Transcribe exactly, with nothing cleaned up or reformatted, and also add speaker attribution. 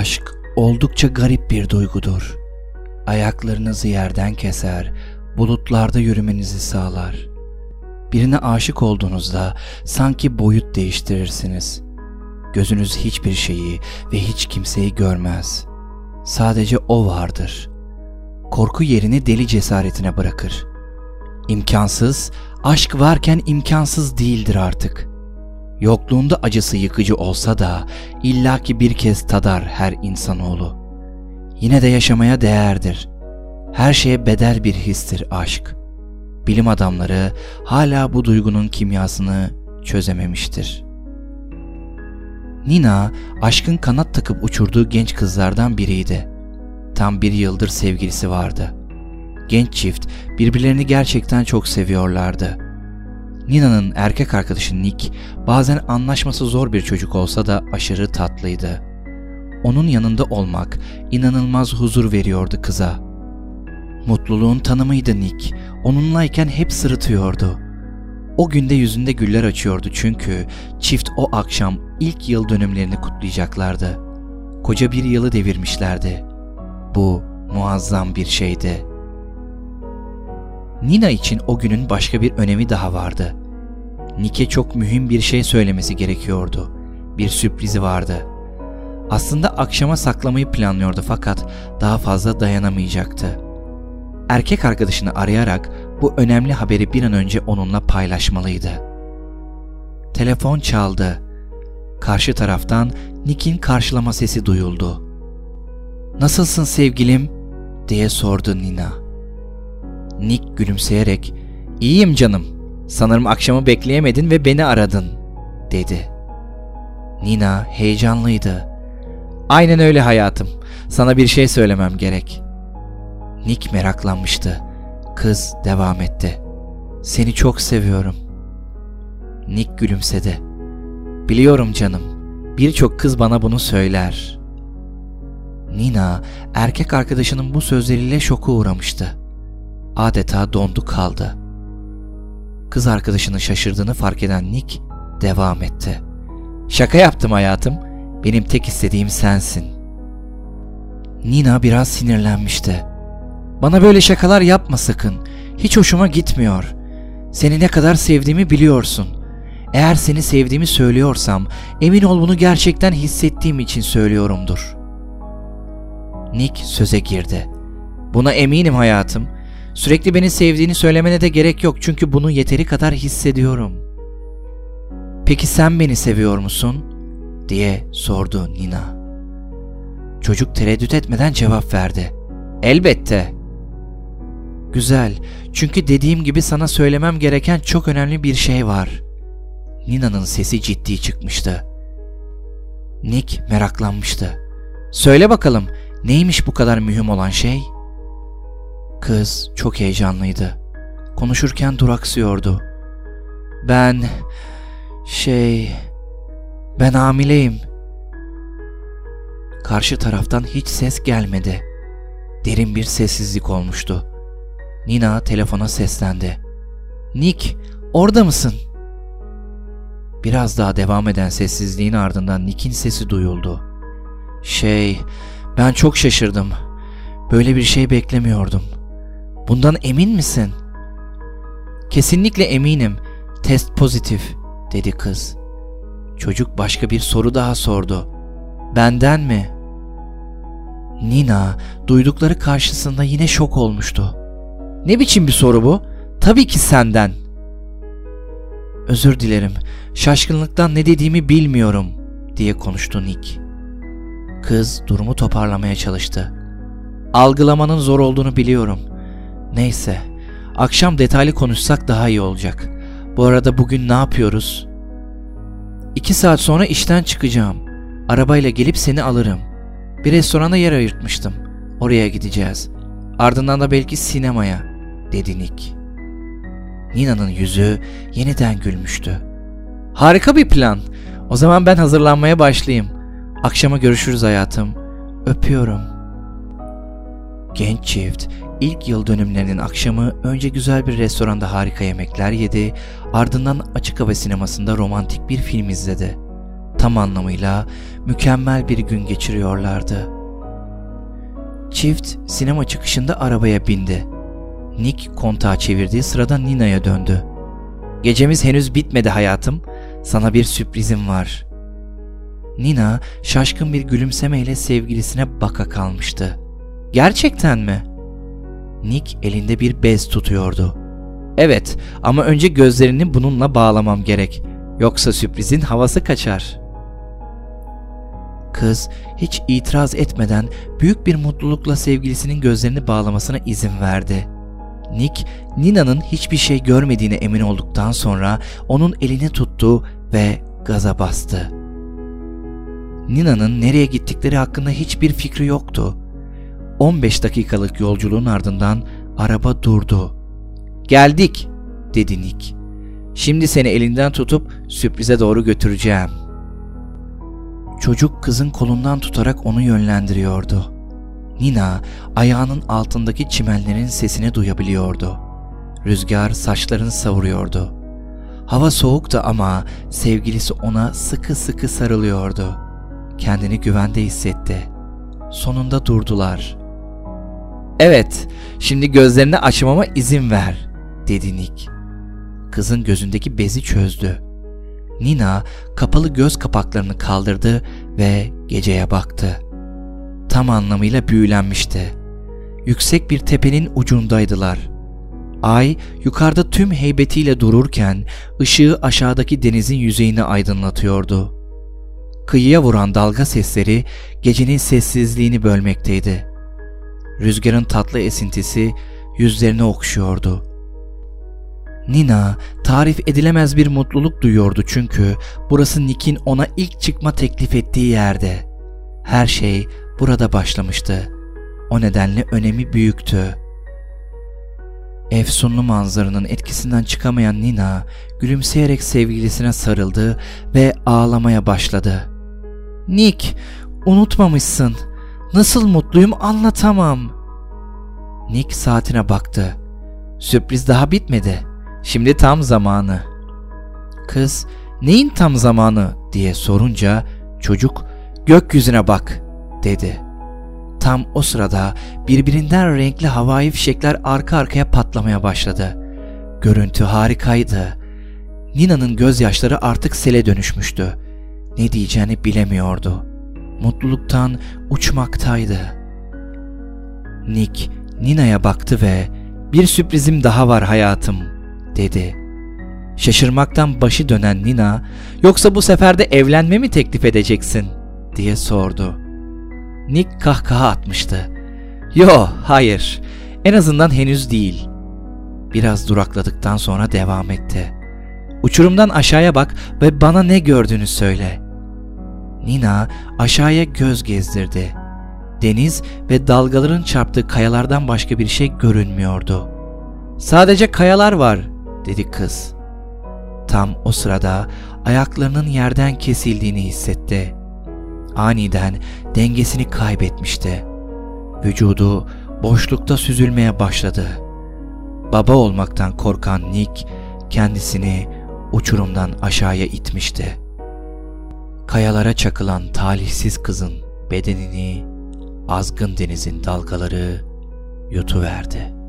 Speaker 1: Aşk oldukça garip bir duygudur. Ayaklarınızı yerden keser, bulutlarda yürümenizi sağlar. Birine aşık olduğunuzda sanki boyut değiştirirsiniz. Gözünüz hiçbir şeyi ve hiç kimseyi görmez. Sadece o vardır. Korku yerini deli cesaretine bırakır. İmkansız, aşk varken imkansız değildir artık. Yokluğunda acısı yıkıcı olsa da illaki bir kez tadar her insanoğlu. Yine de yaşamaya değerdir. Her şeye bedel bir histir aşk. Bilim adamları hala bu duygunun kimyasını çözememiştir. Nina, aşkın kanat takıp uçurduğu genç kızlardan biriydi. Tam bir yıldır sevgilisi vardı. Genç çift birbirlerini gerçekten çok seviyorlardı. Nina'nın erkek arkadaşı Nick bazen anlaşması zor bir çocuk olsa da aşırı tatlıydı. Onun yanında olmak inanılmaz huzur veriyordu kıza. Mutluluğun tanımıydı Nick. Onunlayken hep sırıtıyordu. O günde yüzünde güller açıyordu çünkü çift o akşam ilk yıl dönümlerini kutlayacaklardı. Koca bir yılı devirmişlerdi. Bu muazzam bir şeydi. Nina için o günün başka bir önemi daha vardı. Nick'e çok mühim bir şey söylemesi gerekiyordu. Bir sürprizi vardı. Aslında akşama saklamayı planlıyordu fakat daha fazla dayanamayacaktı. Erkek arkadaşını arayarak bu önemli haberi bir an önce onunla paylaşmalıydı. Telefon çaldı. Karşı taraftan Nick'in karşılama sesi duyuldu. "Nasılsın sevgilim?" diye sordu Nina. Nick gülümseyerek "İyiyim canım. Sanırım akşamı bekleyemedin ve beni aradın," dedi. Nina heyecanlıydı. "Aynen öyle hayatım. Sana bir şey söylemem gerek." Nick meraklanmıştı. Kız devam etti. "Seni çok seviyorum." Nick gülümsedi. "Biliyorum canım. Birçok kız bana bunu söyler." Nina, erkek arkadaşının bu sözleriyle şoka uğramıştı. Adeta dondu kaldı. Kız arkadaşının şaşırdığını fark eden Nick devam etti. "Şaka yaptım hayatım. Benim tek istediğim sensin." Nina biraz sinirlenmişti. "Bana böyle şakalar yapma sakın. Hiç hoşuma gitmiyor. Seni ne kadar sevdiğimi biliyorsun. Eğer seni sevdiğimi söylüyorsam emin ol bunu gerçekten hissettiğim için söylüyorumdur." Nick söze girdi. "Buna eminim hayatım. Sürekli beni sevdiğini söylemene de gerek yok çünkü bunu yeteri kadar hissediyorum." "Peki sen beni seviyor musun?" diye sordu Nina. Çocuk tereddüt etmeden cevap verdi. "Elbette." "Güzel, çünkü dediğim gibi sana söylemem gereken çok önemli bir şey var." Nina'nın sesi ciddi çıkmıştı. Nick meraklanmıştı. "Söyle bakalım, neymiş bu kadar mühim olan şey?" Kız çok heyecanlıydı. Konuşurken duraksıyordu. Ben... şey... Ben hamileyim." Karşı taraftan hiç ses gelmedi. Derin bir sessizlik olmuştu. Nina telefona seslendi. "Nick, orada mısın?" Biraz daha devam eden sessizliğin ardından Nick'in sesi duyuldu. Şey, ben çok şaşırdım. Böyle bir şey beklemiyordum. Bundan emin misin?" "Kesinlikle eminim. Test pozitif," dedi kız. Çocuk başka bir soru daha sordu. "Benden mi?" Nina duydukları karşısında yine şok olmuştu. "Ne biçim bir soru bu? Tabii ki senden." "Özür dilerim. Şaşkınlıktan ne dediğimi bilmiyorum," diye konuştu Nick. Kız durumu toparlamaya çalıştı. "Algılamanın zor olduğunu biliyorum. Neyse, akşam detaylı konuşsak daha iyi olacak. Bu arada bugün ne yapıyoruz?" "İki saat sonra işten çıkacağım. Arabayla gelip seni alırım. Bir restorana yer ayırtmıştım. Oraya gideceğiz. Ardından da belki sinemaya," dedi Nick. Nina'nın yüzü yeniden gülmüştü. "Harika bir plan. O zaman ben hazırlanmaya başlayayım. Akşama görüşürüz hayatım. Öpüyorum." Genç çift ilk yıl dönümlerinin akşamı önce güzel bir restoranda harika yemekler yedi, ardından açık hava sinemasında romantik bir film izledi. tam anlamıyla mükemmel bir gün geçiriyorlardı. Çift sinema çıkışında arabaya bindi. Nick kontağı çevirdiği sırada Nina'ya döndü. "Gecemiz henüz bitmedi hayatım. Sana bir sürprizim var." Nina şaşkın bir gülümsemeyle sevgilisine baka kalmıştı. "Gerçekten mi?" Nick elinde bir bez tutuyordu. "Evet, ama önce gözlerini bununla bağlamam gerek. Yoksa sürprizin havası kaçar." Kız hiç itiraz etmeden büyük bir mutlulukla sevgilisinin gözlerini bağlamasına izin verdi. Nick, Nina'nın hiçbir şey görmediğine emin olduktan sonra onun elini tuttu ve gaza bastı. Nina'nın nereye gittikleri hakkında hiçbir fikri yoktu. on beş dakikalık yolculuğun ardından araba durdu. "Geldik," dedi Nick. "Şimdi seni elinden tutup sürprize doğru götüreceğim." Çocuk kızın kolundan tutarak onu yönlendiriyordu. Nina ayağının altındaki çimenlerin sesini duyabiliyordu. Rüzgar saçlarını savuruyordu. Hava soğuktu ama sevgilisi ona sıkı sıkı sarılıyordu. Kendini güvende hissetti. Sonunda durdular. "Evet, şimdi gözlerini açmama izin ver," dedi Nick. Kızın gözündeki bezi çözdü. Nina kapalı göz kapaklarını kaldırdı ve geceye baktı. Tam anlamıyla büyülenmişti. Yüksek bir tepenin ucundaydılar. Ay yukarıda tüm heybetiyle dururken ışığı aşağıdaki denizin yüzeyini aydınlatıyordu. Kıyıya vuran dalga sesleri gecenin sessizliğini bölmekteydi. Rüzgarın tatlı esintisi yüzlerini okşuyordu. Nina tarif edilemez bir mutluluk duyuyordu çünkü burası Nick'in ona ilk çıkma teklif ettiği yerde. Her şey burada başlamıştı. O nedenle önemi büyüktü. Efsunlu manzaranın etkisinden çıkamayan Nina gülümseyerek sevgilisine sarıldı ve ağlamaya başladı. "Nick, unutmamışsın. Nasıl mutluyum anlatamam." Nick saatine baktı. "Sürpriz daha bitmedi. Şimdi tam zamanı." Kız, "Neyin tam zamanı?" diye sorunca çocuk, "Gökyüzüne bak," dedi. Tam o sırada birbirinden renkli havai fişekler arka arkaya patlamaya başladı. Görüntü harikaydı. Nina'nın gözyaşları artık sele dönüşmüştü. Ne diyeceğini bilemiyordu. Mutluluktan uçmaktaydı. Nick, Nina'ya baktı ve "Bir sürprizim daha var hayatım," dedi. Şaşırmaktan başı dönen Nina, "Yoksa bu sefer de evlenme mi teklif edeceksin?" diye sordu. Nick kahkaha atmıştı. "Yo, hayır. En azından henüz değil." Biraz durakladıktan sonra devam etti. "Uçurumdan aşağıya bak ve bana ne gördüğünü söyle." Nina aşağıya göz gezdirdi. Deniz ve dalgaların çarptığı kayalardan başka bir şey görünmüyordu. "Sadece kayalar var," dedi kız. Tam o sırada ayaklarının yerden kesildiğini hissetti. Aniden dengesini kaybetmişti. Vücudu boşlukta süzülmeye başladı. Baba olmaktan korkan Nick kendisini uçurumdan aşağıya itmişti. Kayalara çakılan talihsiz kızın bedenini azgın denizin dalgaları yutuverdi.